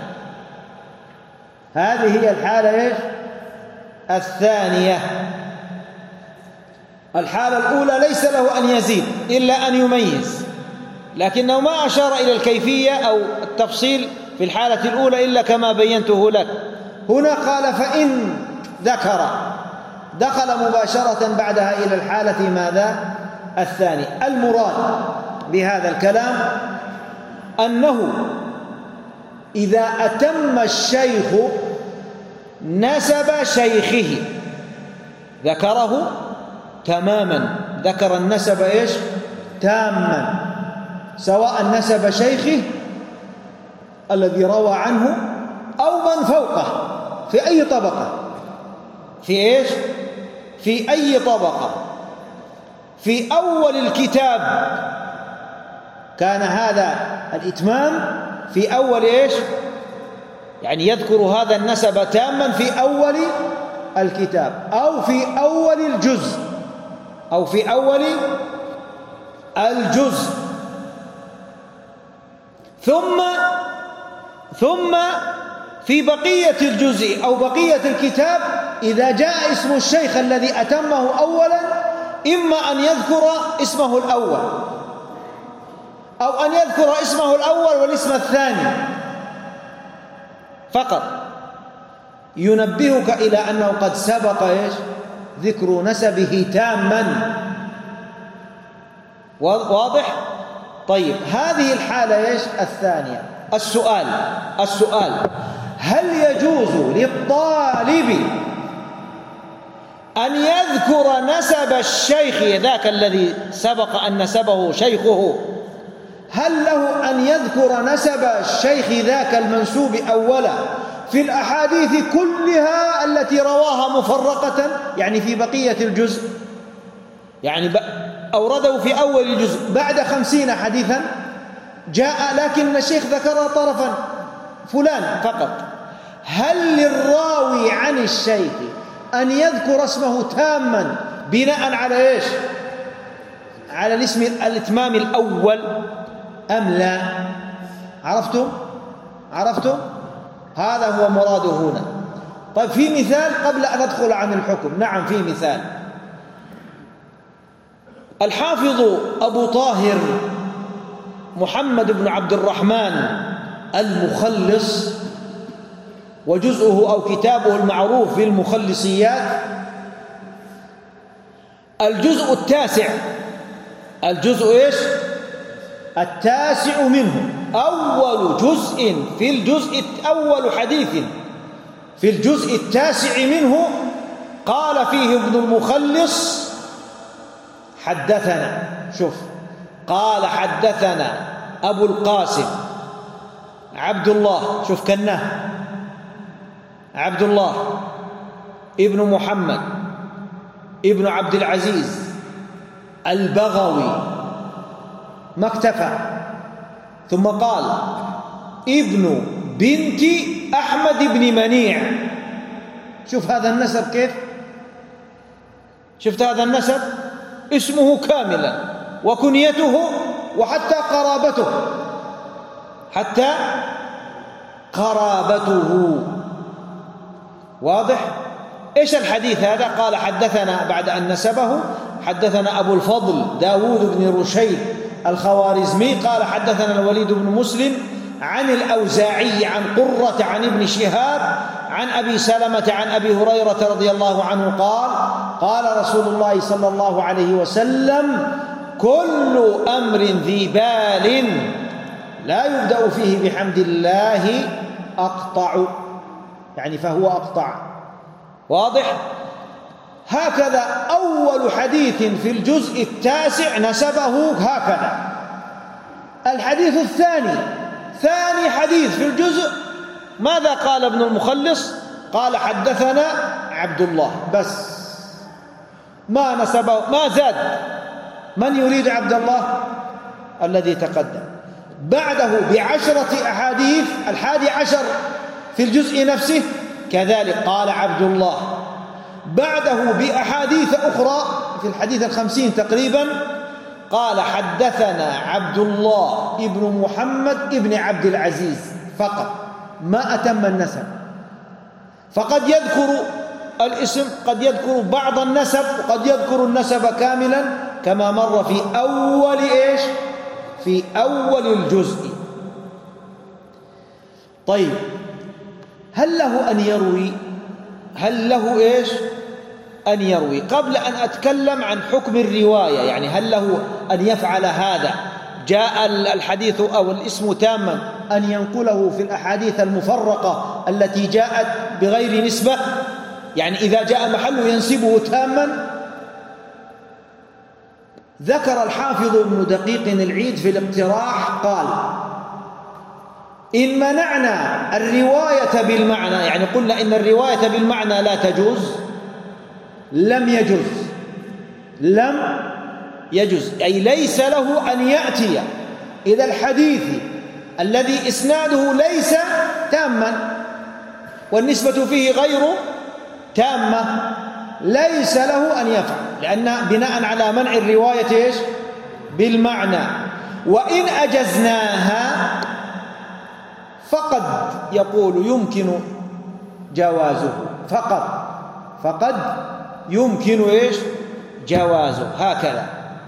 C: هذه هي الحالة الثانية. الحالة الأولى ليس له أن يزيد إلا أن يميز، لكنه ما أشار إلى الكيفية أو التفصيل في الحالة الأولى إلا كما بينته لك. هنا قال فإن ذكر، دخل مباشرة بعدها إلى الحالة ماذا؟ الثانية. المراد بهذا الكلام أنه إذا أتم الشيخ نسب شيخه ذكره تماما، ذكر النسب إيش؟ تاما، سواء نسب شيخه الذي روى عنه أو من فوقه في أي طبقة، في إيش؟ في أي طبقة. في أول الكتاب كان هذا الإتمام في أول إيش؟ يعني يذكر هذا النسب تاما في أول الكتاب أو في أول الجزء، أو في أول الجزء، ثم في بقية الجزء أو بقية الكتاب إذا جاء اسم الشيخ الذي أتمه أولا إما أن يذكر اسمه الأول أو أن يذكر اسمه الأول والاسم الثاني فقط، ينبهك إلى أنه قد سبق إيش؟ ذكر نسبه تاما. واضح؟ طيب، هذه الحالة إيش؟ الثانية. السؤال هل يجوز للطالب أن يذكر نسب الشيخ ذاك الذي سبق أن نسبه شيخه، هل له أن يذكر نسب الشيخ ذاك المنسوب أولا في الأحاديث كلها التي رواها مفرقة، يعني في بقية الجزء، يعني أورده في أول الجزء بعد 50 حديثا جاء لكن الشيخ ذكر طرفا فلان فقط، هل للراوي عن الشيخ أن يذكر اسمه تاما بناء على إيش؟ على الاسم الإتمام الأول أم لا؟ عرفتم؟ هذا هو مراده هنا. طيب، في مثال قبل أن ندخل عن الحكم. نعم، في مثال. الحافظ أبو طاهر محمد بن عبد الرحمن المخلص، وجزءه أو كتابه المعروف في المخلصيات، الجزء التاسع، الجزء إيش؟ التاسع منه، أول جزء في الجزء، أول حديث في الجزء التاسع منه، قال فيه ابن المخلص حدثنا، شوف، قال حدثنا أبو القاسم عبد الله، شوف كناه، عبد الله ابن محمد ابن عبد العزيز البغوي، ما اكتفى، ثم قال ابن بنت أحمد بن منيع. شوف هذا النسب كيف؟ شفت هذا النسب؟ اسمه كاملا وكنيته وحتى قرابته، حتى قرابته. واضح؟ إيش الحديث هذا؟ قال حدثنا بعد أن نسبه، حدثنا أبو الفضل داود بن رشيد الخوارزمي قال حدثنا الوليد بن مسلم عن الأوزاعي عن قرة عن ابن شهاب عن أبي سلمة عن أبي هريرة رضي الله عنه قال قال رسول الله صلى الله عليه وسلم: كل أمر ذي بال لا يبدأ فيه بحمد الله أقطع، يعني فهو أقطع. واضح؟ هكذا أول حديث في الجزء التاسع نسبه هكذا. الحديث الثاني، ثاني حديث في الجزء، ماذا قال ابن المخلص؟ قال حدثنا عبد الله، بس ما نسبه، ما زاد. من يريد عبد الله؟ الذي تقدم. بعده ب10 أحاديث، 11 في الجزء نفسه كذلك قال عبد الله. بعده بأحاديث أخرى في الحديث 50 تقريبا قال حدثنا عبد الله ابن محمد ابن عبد العزيز فقط، ما أتم النسب. فقد يذكر الاسم قد يذكر بعض النسب وقد يذكر النسب كاملا كما مر في أول إيش؟ في أول الجزء. طيب هل له أن يروي؟ هل له إيش؟ أن يروي. قبل أن أتكلم عن حكم الرواية، يعني هل له أن يفعل هذا، جاء الحديث أو الاسم تاما، أن ينقله في الأحاديث المفرقة التي جاءت بغير نسبة، يعني إذا جاء محله ينسبه تاما. ذكر الحافظ ابن دقيق العيد في الاقتراح قال: إن منعنا الرواية بالمعنى، يعني قلنا إن الرواية بالمعنى لا تجوز، لم يجوز، أي ليس له أن يأتي إلى الحديث الذي إسناده ليس تاما والنسبة فيه غير تامة، ليس له أن يفعل، لأن بناء على منع الرواية إيش؟ بالمعنى. وإن أجزناها فقد يقول يمكن جوازه، فقد يمكن إيش؟ جوازه، هكذا.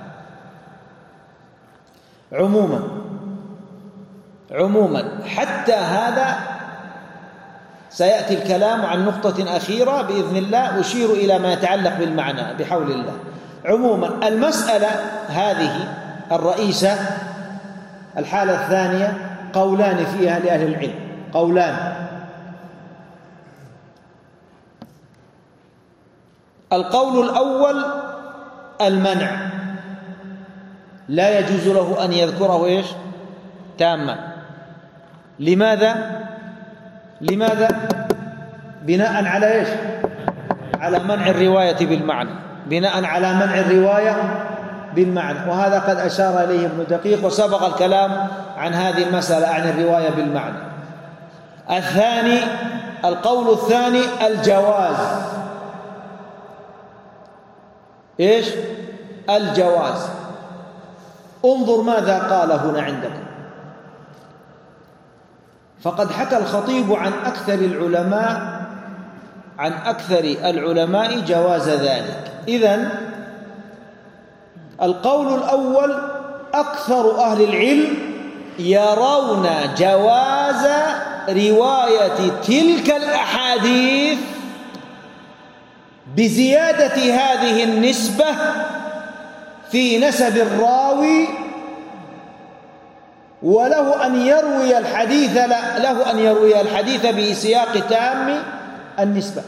C: عموما حتى هذا سيأتي الكلام عن نقطة أخيرة بإذن الله أشير إلى ما يتعلق بالمعنى بحول الله. عموما المسألة هذه الرئيسة، الحالة الثانية، قولان فيها لأهل العلم، قولان. القول الأول المنع، لا يجوز له أن يذكره إيش؟ تاما. لماذا؟ بناء على إيش؟ على منع الرواية بالمعنى، بناء على منع الرواية بالمعنى، وهذا قد أشار إليه ابن دقيق وسبق الكلام عن هذه المسألة عن الرواية بالمعنى. الثاني، القول الثاني الجواز. إيش؟ الجواز. انظر ماذا قال هنا عندكم. فقد حكى الخطيب عن أكثر العلماء جواز ذلك. إذن القول الأول أكثر أهل العلم يرون جواز رواية تلك الأحاديث بزيادة هذه النسبة في نسب الراوي، وله أن يروي الحديث بسياق تام النسبة،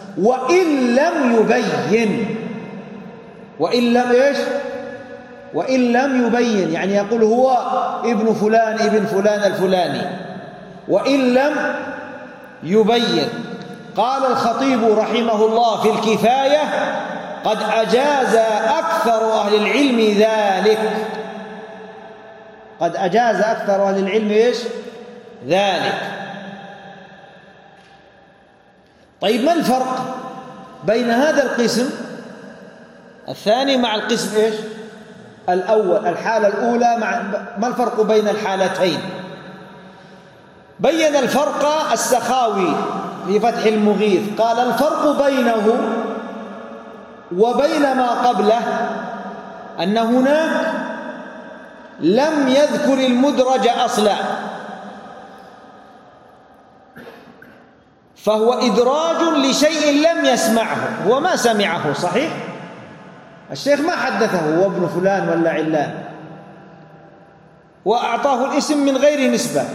C: وإن لم يبين، يعني يقول هو ابن فلان الفلاني، وإن لم يبين. قال الخطيب رحمه الله في الكفاية: قد أجاز أكثر أهل العلم ذلك. قد أجاز أكثر أهل العلم إيش؟ ذلك. طيب ما الفرق بين هذا القسم الثاني مع القسم إيش؟ الأول، الحالة الأولى ما الفرق بين الحالتين؟ بين الفرق السخاوي في فتح المغيث، قال: الفرق بينه وبين ما قبله أن هناك لم يذكر المدرج أصلا، فهو إدراج لشيء لم يسمعه، هو ما سمعه، صحيح؟ الشيخ ما حدثه هو ابن فلان ولا علان، وأعطاه الاسم من غير نسبة،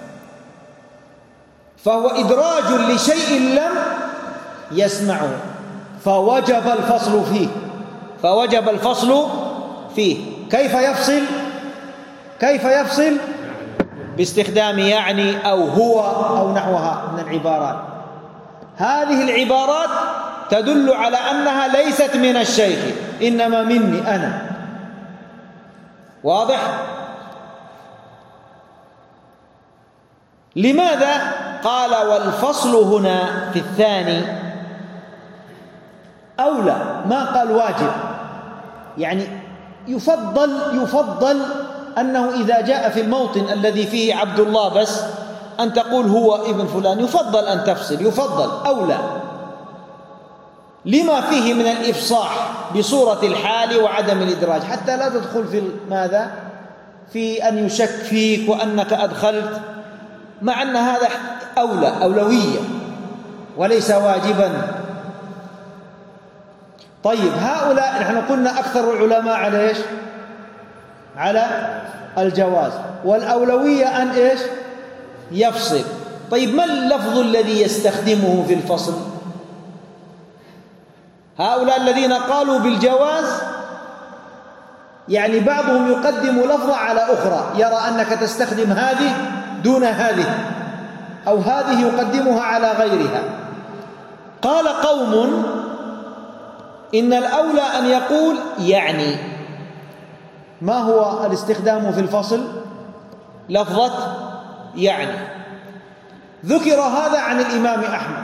C: فهو إدراج لشيء لم يسمعه، فوجب الفصل فيه. كيف يفصل؟ باستخدام يعني أو هو أو نحوها من العبارات. هذه العبارات تدل على أنها ليست من الشيخ، إنما مني أنا. واضح؟ لماذا؟ قال: والفصل هنا في الثاني أولى، ما قال واجب، يعني يفضل أنه إذا جاء في الموطن الذي فيه عبد الله بس أن تقول هو ابن فلان، يفضل أن تفصل، يفضل أولى. لما فيه من الإفصاح بصورة الحال وعدم الإدراج، حتى لا تدخل في ماذا؟ في أن يشك فيك وأنك أدخلت، مع أن هذا أولوية وليس واجبا. طيب هؤلاء نحن قلنا أكثر العلماء على إيش؟ على الجواز، والأولوية أن إيش؟ يفصل. طيب ما اللفظ الذي يستخدمه في الفصل؟ هؤلاء الذين قالوا بالجواز يعني بعضهم يقدم لفظة على أخرى، يرى أنك تستخدم هذه دون هذه، أو هذه يقدمها على غيرها. قال قوم إن الأولى أن يقول يعني. ما هو الاستخدام في الفصل؟ لفظة يعني. ذكر هذا عن الإمام أحمد،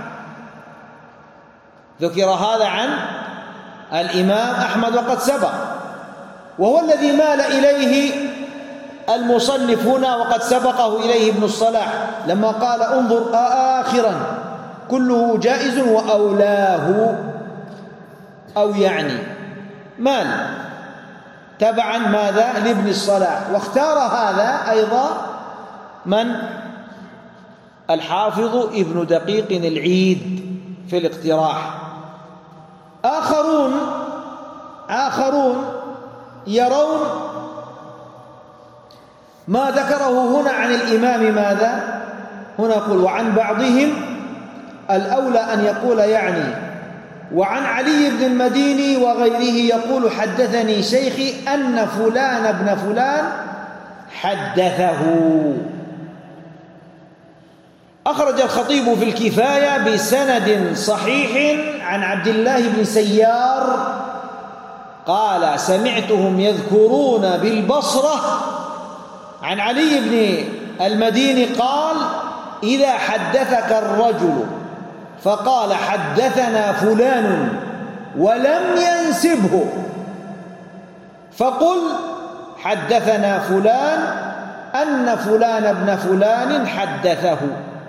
C: ذكر هذا عن الإمام أحمد وقد سبق، وهو الذي مال إليه المصنف هنا وقد سبقه إليه ابن الصلاح لما قال انظر آخرا كله جائز وأولاه أو يعني، مال تبعا ماذا؟ لابن الصلاح. واختار هذا أيضا من؟ الحافظ ابن دقيق العيد في الاقتراح. آخرون يرون ما ذكره هنا عن الإمام ماذا؟ هنا يقول وعن بعضهم الأولى أن يقول يعني، وعن علي بن المديني وغيره يقول حدثني شيخي أن فلان ابن فلان حدثه. أخرج الخطيب في الكفاية بسند صحيح عن عبد الله بن سيار قال سمعتهم يذكرون بالبصرة عن علي بن المديني قال إذا حدثك الرجل فقال حدثنا فلان ولم ينسبه فقل حدثنا فلان أن فلان ابن فلان حدثه.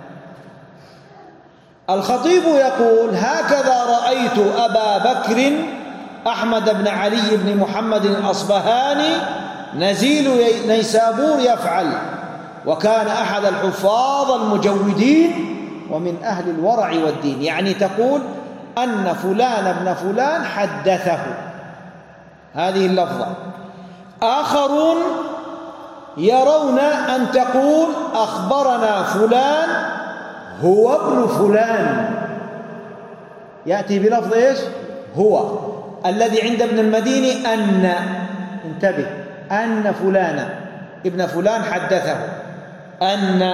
C: الخطيب يقول هكذا رأيت أبا بكر أحمد بن علي بن محمد الأصبهاني نزيل نيسابور يفعل، وكان أحد الحفاظ المجودين ومن أهل الورع والدين، يعني تقول أن فلان ابن فلان حدثه، هذه اللفظة. آخرون يرون أن تقول أخبرنا فلان هو ابن فلان، يأتي بلفظ إيش؟ هو، الذي عند ابن المديني أن، انتبه، أن فلان ابن فلان حدثه، أن.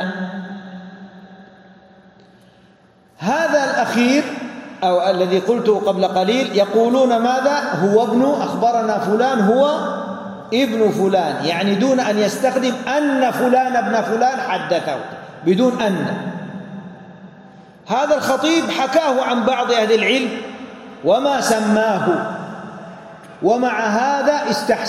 C: هذا الأخير أو الذي قلته قبل قليل يقولون ماذا؟ هو ابن، أخبرنا فلان هو ابن فلان، يعني دون أن يستخدم أن فلان ابن فلان حدثه، بدون أن. هذا الخطيب حكاه عن بعض أهل العلم وما سماه، ومع هذا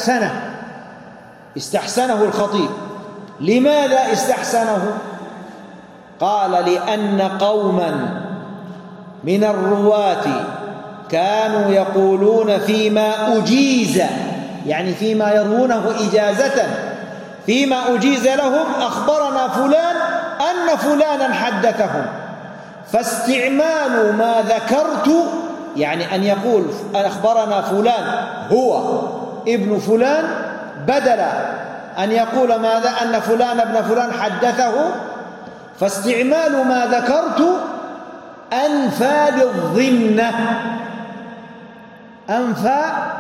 C: استحسنه الخطيب. لماذا استحسنه؟ قال لأن قوما من الرواة كانوا يقولون فيما أجيز، يعني فيما يروونه إجازة، فيما أجيز لهم أخبرنا فلان أن فلانا حدثهم، فاستعمال ما ذكرت، يعني أن يقول أخبرنا فلان هو ابن فلان بدل أن يقول ماذا؟ أن فلان ابن فلان حدثه، فاستعمال ما ذكرت أنفى للظنة، أنفى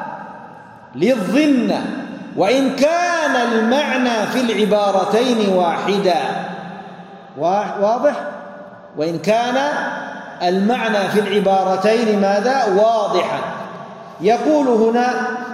C: للظنة، وإن كان المعنى في العبارتين واحدا. واضح؟ وإن كان المعنى في العبارتين ماذا؟ واضحا. يقول هنا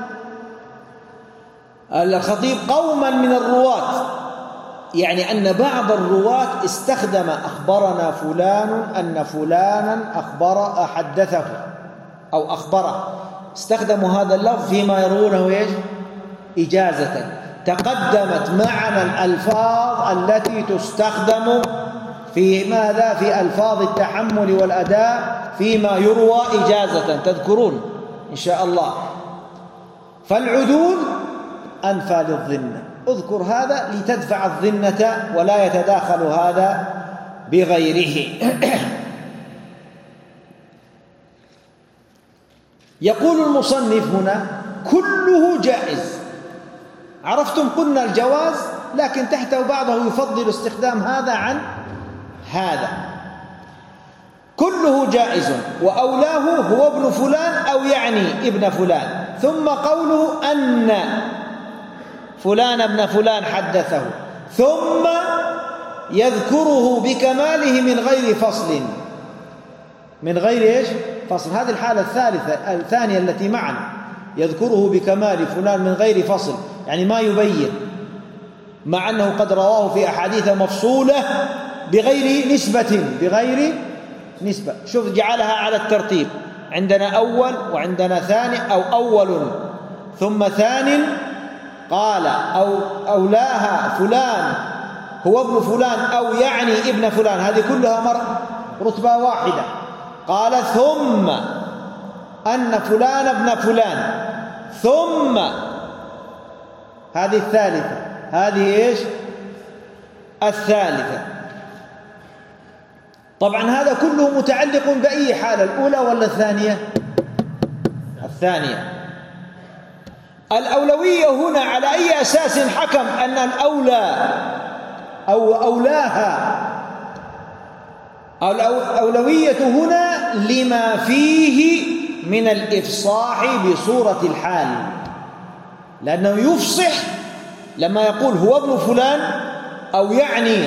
C: الخطيب قوما من الرواة، يعني أن بعض الرواة استخدم أخبرنا فلان أن فلانا أخبر حدثه أو أخبره، استخدموا هذا اللفظ فيما يروونه إيش؟ إجازة. تقدمت معنا الألفاظ التي تستخدم في ماذا؟ في ألفاظ التحمل والأداء فيما يروى إجازة، تذكرون إن شاء الله. فالعدول أنفى للظنة، اذكر هذا لتدفع الظنة ولا يتداخل هذا بغيره. يقول المصنف هنا كله جائز. عرفتم قلنا الجواز، لكن تحته بعضه يفضل استخدام هذا عن هذا. كله جائز وأولاه هو ابن فلان أو يعني ابن فلان، ثم قوله أن فلان ابن فلان حدثه، ثم يذكره بكماله من غير فصل. من غير إيش؟ فصل. هذه الحالة الثانية التي معنا، يذكره بكمال فلان من غير فصل، يعني ما يبين، مع أنه قد رواه في أحاديث مفصولة بغير نسبة. شوف جعلها على الترتيب، عندنا أول وعندنا ثاني، أو أول ثم ثان، قال أو أولاها فلان هو ابن فلان أو يعني ابن فلان، هذه كلها رتبة واحدة. قال ثم أن فلان ابن فلان، ثم هذه الثالثة، هذه إيش؟ الثالثة. طبعا هذا كله متعلق بأي حالة، الأولى ولا الثانية؟ الثانية. الأولوية هنا على أي أساس حكم أن الأولى أو أولاها؟ الأولوية هنا لما فيه من الإفصاح بصورة الحال، لأنه يفصح لما يقول هو ابن فلان أو يعني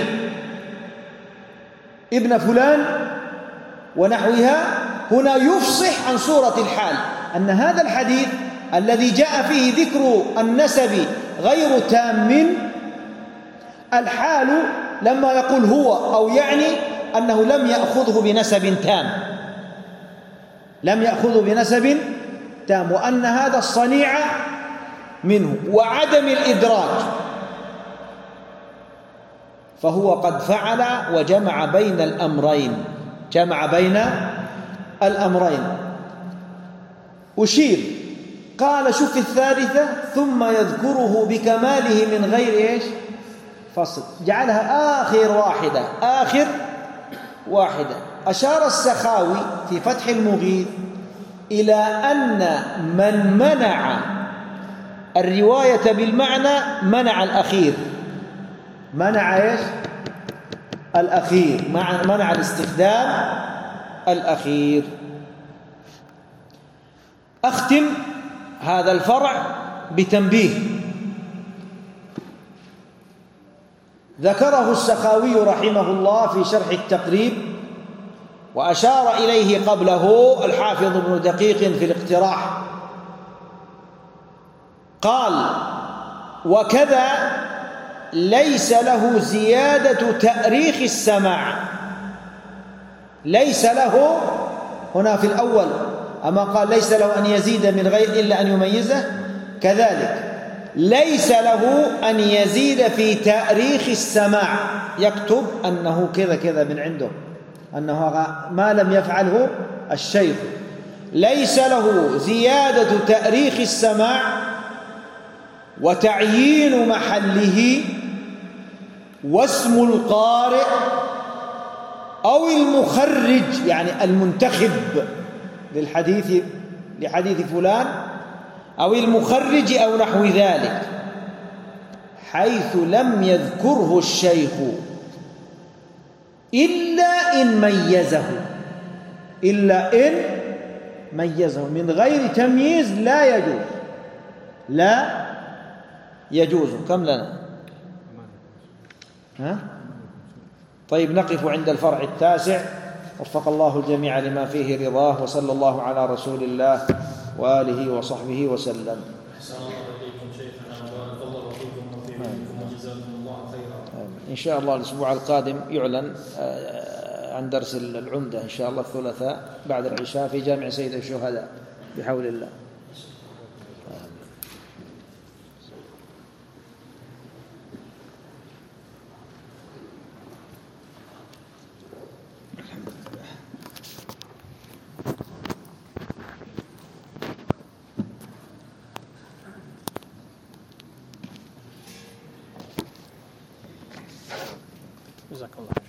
C: ابن فلان ونحوها، هنا يفصح عن صورة الحال، أن هذا الحديث الذي جاء فيه ذكر النسب غير تام، الحال لما يقول هو أو يعني أنه لم يأخذه بنسب تام، لم يأخذه بنسب تام، وأن هذا الصنيع منه وعدم الإدراج، فهو قد فعل وجمع بين الأمرين، جمع بين الأمرين. أشير قال شوف الثالثة ثم يذكره بكماله من غير إيش؟ فصل، جعلها آخر واحدة. أشار السخاوي في فتح المغيث إلى أن من منع الرواية بالمعنى منع الأخير، منع إيش؟ الأخير، منع الاستخدام الأخير. أختم هذا الفرع بتنبيه ذكره السخاوي رحمه الله في شرح التقريب، وأشار إليه قبله الحافظ ابن دقيق في الاقتراح. قال وكذا ليس له زيادة تأريخ السماع، ليس له هنا في الأول، أما قال ليس له أن يزيد من غير إلا أن يميزه، كذلك ليس له أن يزيد في تأريخ السماع، يكتب أنه كذا كذا من عنده، أنه ما لم يفعله الشيخ. ليس له زيادة تأريخ السماع وتعيين محله واسم القارئ أو المخرج، يعني المنتخب لحديث فلان، أو المخرج أو نحو ذلك، حيث لم يذكره الشيخ إلا إن ميزه، من غير تمييز لا يجوز. كم لنا؟ طيب نقف عند الفرع التاسع. وفق الله الجميع لما فيه رضاه، وصلى الله على رسول الله وآله وصحبه وسلم. إن شاء الله الأسبوع القادم يعلن عن درس العمدة إن شاء الله الثلاثاء بعد العشاء في جامع سيد الشهداء بحول الله.
D: جزاك الله.